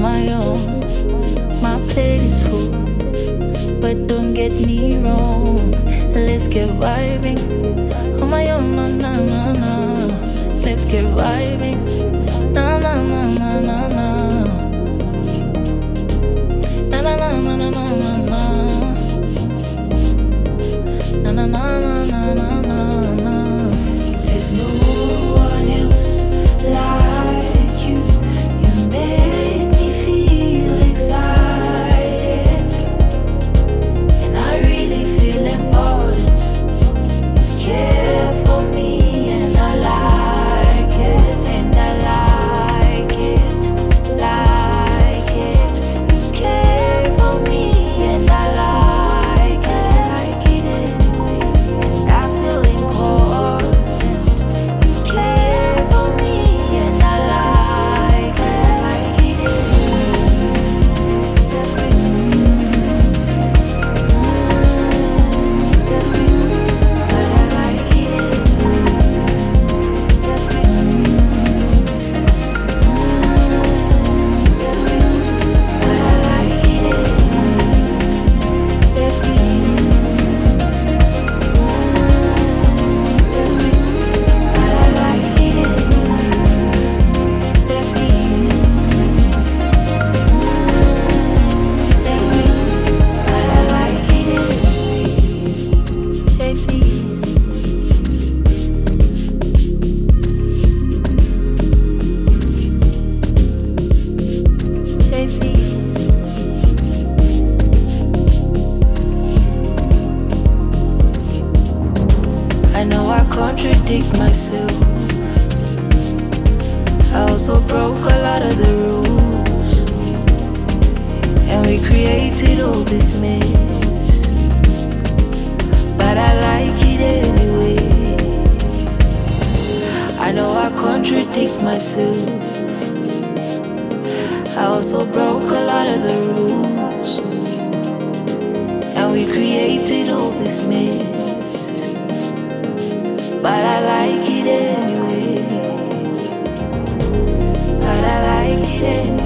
my own. My plate is full, but don't get me wrong. Let's get vibing on my own, na na na na. Let's get vibing, na na na na na na. Na na na na na na na na. Na na na na na na na. There's no one else like you. You make me feel excited, and I really feel important. You care for me, and I like it, and I like it, like it. You care for me, and I like it anyway, and I feel important. You care for me, and I like it I know I contradict myself. I also broke a lot of the rules, and we created all this mess. But I like it anyway. I know I contradict myself. I also broke a lot of the rules, and we created all this mess. But I like it anyway. But I like it anyway.